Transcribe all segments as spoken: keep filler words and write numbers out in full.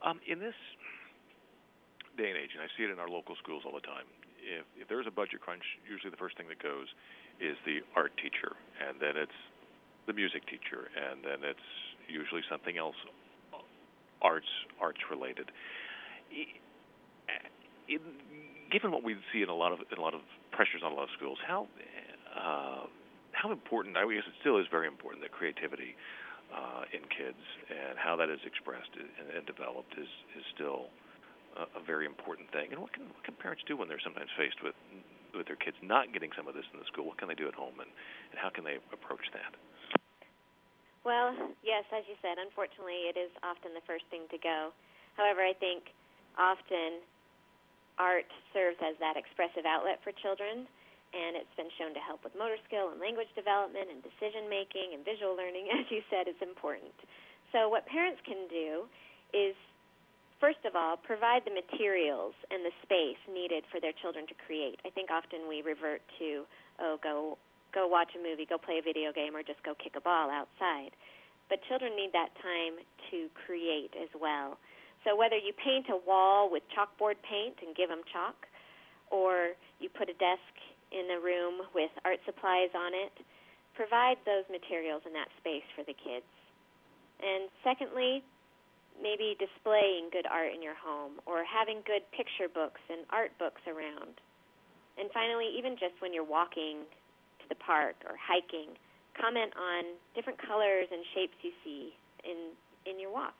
Um, in this day and age, and I see it in our local schools all the time, if, if there's a budget crunch, usually the first thing that goes is the art teacher, and then it's the music teacher, and then it's usually something else arts arts related. In, given what we see in a lot of in a lot of pressures on a lot of schools, how uh, how important, I guess it still is very important, that creativity uh, in kids and how that is expressed and, and developed is is still a, a very important thing. And what can what can parents do when they're sometimes faced with with their kids not getting some of this in the school? What can they do at home, and, and how can they approach that? Well, yes, as you said, unfortunately, it is often the first thing to go. However, I think often art serves as that expressive outlet for children, and it's been shown to help with motor skill and language development and decision-making and visual learning. As you said, is important. So what parents can do is, first of all, provide the materials and the space needed for their children to create. I think often we revert to, oh, go go watch a movie, go play a video game, or just go kick a ball outside. But children need that time to create as well. So whether you paint a wall with chalkboard paint and give them chalk, or you put a desk in a room with art supplies on it, provide those materials in that space for the kids. And secondly, maybe displaying good art in your home, or having good picture books and art books around. And finally, even just when you're walking to the park or hiking, comment on different colors and shapes you see in in your walk.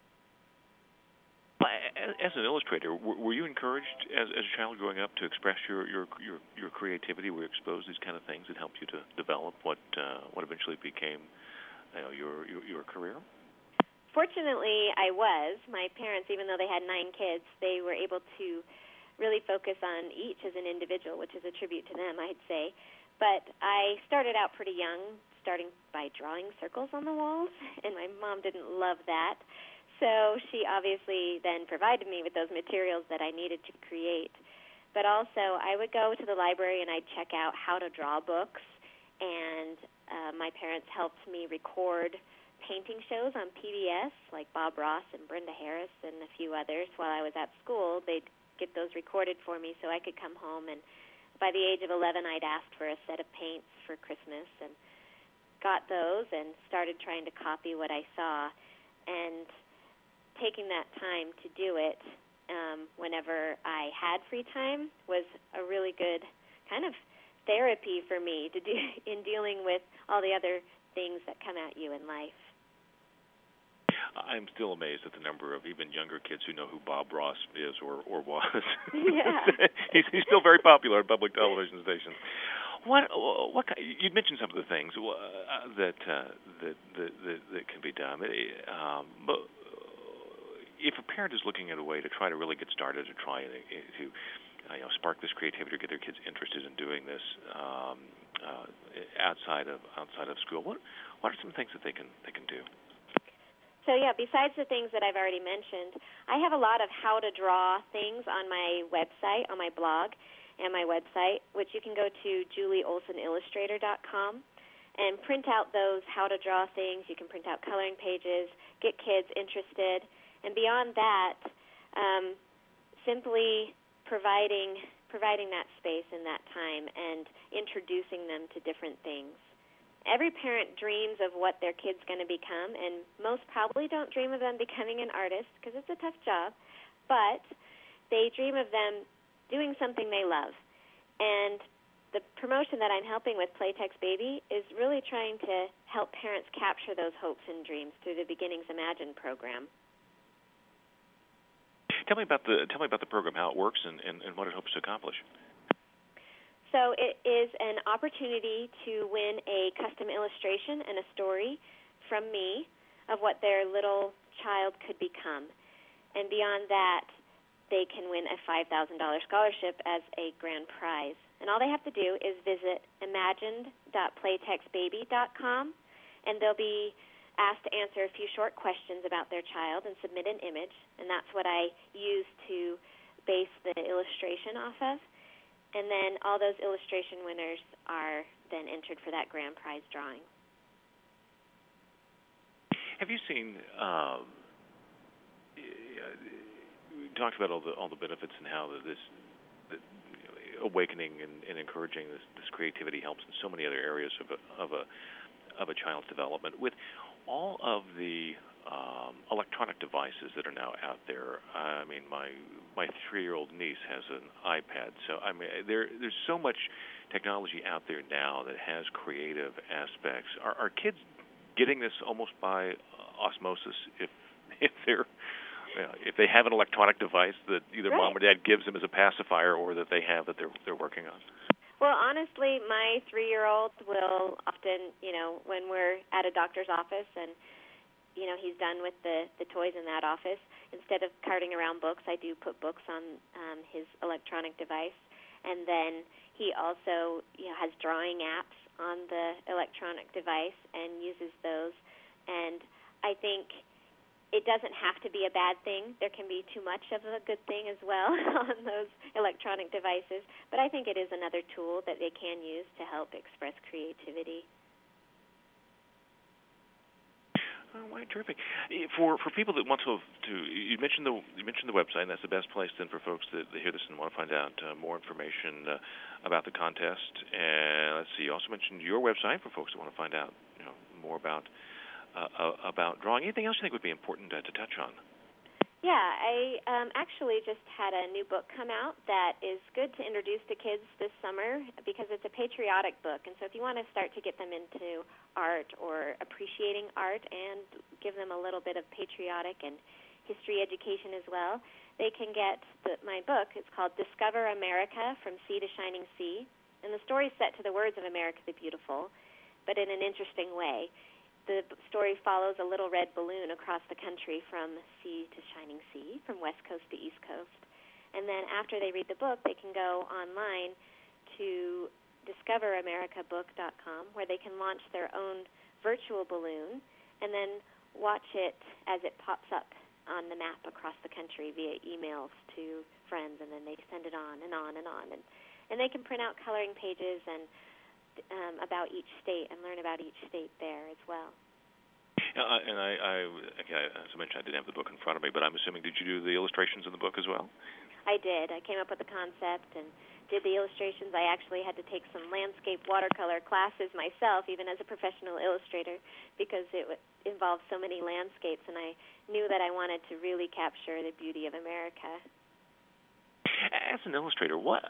As an illustrator, were you encouraged as, as a child growing up to express your, your your your creativity? Were you exposed to these kind of things that helped you to develop what uh, what eventually became, you know, your, your your career? Fortunately, I was. My parents, even though they had nine kids, they were able to really focus on each as an individual, which is a tribute to them, I'd say. But I started out pretty young, starting by drawing circles on the walls, and my mom didn't love that. So she obviously then provided me with those materials that I needed to create. But also, I would go to the library and I'd check out how to draw books, and uh, my parents helped me record painting shows on P B S, like Bob Ross and Brenda Harris and a few others. While I was at school, they'd get those recorded for me so I could come home, and by the age of eleven, I'd asked for a set of paints for Christmas and got those and started trying to copy what I saw. And taking that time to do it um, whenever I had free time was a really good kind of therapy for me to do in dealing with all the other things that come at you in life. I'm still amazed at the number of even younger kids who know who Bob Ross is or, or was. Yeah. he's, he's still very popular on public television stations. What what you'd mentioned some of the things uh, that, uh, that, that that that can be done. Um, but if a parent is looking at a way to try to really get started and try to, to uh, you know, spark this creativity or get their kids interested in doing this um, uh, outside of outside of school, what what are some things that they can they can do? So, yeah, besides the things that I've already mentioned, I have a lot of how to draw things on my website, on my blog and my website, which you can go to julie olson illustrator dot com and print out those how to draw things. You can print out coloring pages, get kids interested. And beyond that, um, simply providing providing that space and that time and introducing them to different things. Every parent dreams of what their kid's going to become, and most probably don't dream of them becoming an artist because it's a tough job, but they dream of them doing something they love. And the promotion that I'm helping with Playtex Baby is really trying to help parents capture those hopes and dreams through the Beginnings Imagine program. Tell me about the tell me about the program, how it works, and, and, and what it hopes to accomplish. So it is an opportunity to win a custom illustration and a story from me of what their little child could become. And beyond that, they can win a five thousand dollars scholarship as a grand prize. And all they have to do is visit imagined dot playtex baby dot com, and they'll be asked to answer a few short questions about their child and submit an image. And that's what I use to base the illustration off of. And then all those illustration winners are then entered for that grand prize drawing. Have you seen, um, talked about all the all the benefits and how this the, you know, awakening and, and encouraging this, this creativity helps in so many other areas of a of a of a child's development. With all of the um, electronic devices that are now out there, I mean, my my three-year-old niece has an iPad, so I mean, there there's so much technology out there now that has creative aspects. Are, are kids getting this almost by osmosis if if they're you know, if they have an electronic device that either right. mom or dad gives them as a pacifier, or that they have that they're they're working on? Well, honestly, my three-year-old will often, you know, when we're at a doctor's office and, you know, he's done with the, the toys in that office, instead of carting around books, I do put books on um, his electronic device. And then he also, you know, has drawing apps on the electronic device and uses those. And I think it doesn't have to be a bad thing. There can be too much of a good thing as well on those electronic devices. But I think it is another tool that they can use to help express creativity. Oh, right, terrific. For for people that want to, to you mentioned the you mentioned the website, and that's the best place then for folks that, that hear this and want to find out uh, more information uh, about the contest. And let's see, you also mentioned your website for folks that want to find out, you know, more about uh, uh, about drawing. Anything else you think would be important uh, to touch on? Yeah, I um, actually just had a new book come out that is good to introduce to kids this summer because it's a patriotic book. And so if you want to start to get them into art or appreciating art and give them a little bit of patriotic and history education as well, they can get the, my book. It's called Discover America, From Sea to Shining Sea. And the story's set to the words of America the Beautiful, but in an interesting way. The story follows a little red balloon across the country from sea to shining sea, from west coast to east coast. And then after they read the book, they can go online to discover america book dot com, where they can launch their own virtual balloon and then watch it as it pops up on the map across the country via emails to friends, and then they send it on and on and on. And, and they can print out coloring pages and Um, about each state and learn about each state there as well. Uh, and I, I, okay, as I mentioned, I didn't have the book in front of me, but I'm assuming, did you do the illustrations in the book as well? I did. I came up with the concept and did the illustrations. I actually had to take some landscape watercolor classes myself, even as a professional illustrator, because it w- involved so many landscapes, and I knew that I wanted to really capture the beauty of America. As an illustrator, what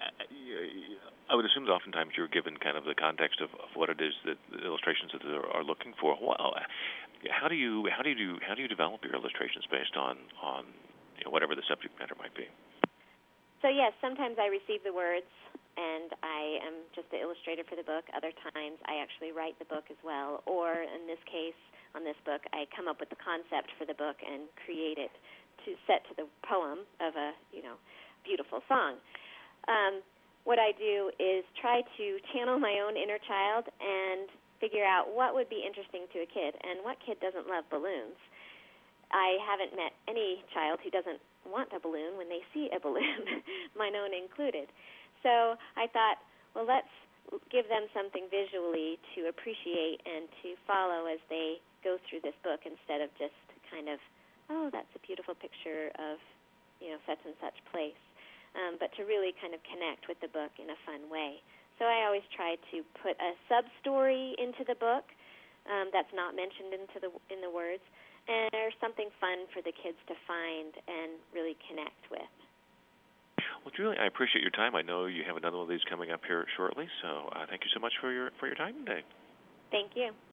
I would assume that oftentimes you're given kind of the context of, of what it is that the illustrations that are, are looking for. What, how do you how do you do, how do you develop your illustrations based on on you know, whatever the subject matter might be? So yes, sometimes I receive the words and I am just the illustrator for the book. Other times I actually write the book as well. Or in this case, on this book, I come up with the concept for the book and create it to set to the poem of a you know. beautiful song. Um, what I do is try to channel my own inner child and figure out what would be interesting to a kid, and what kid doesn't love balloons. I haven't met any child who doesn't want a balloon when they see a balloon, mine own included. So I thought, well, let's give them something visually to appreciate and to follow as they go through this book, instead of just kind of, oh, that's a beautiful picture of, you know, such and such place. Um, but to really kind of connect with the book in a fun way. So I always try to put a sub-story into the book um, that's not mentioned into the in the words, and there's something fun for the kids to find and really connect with. Well, Julie, I appreciate your time. I know you have another one of these coming up here shortly, so uh, thank you so much for your for your time today. Thank you.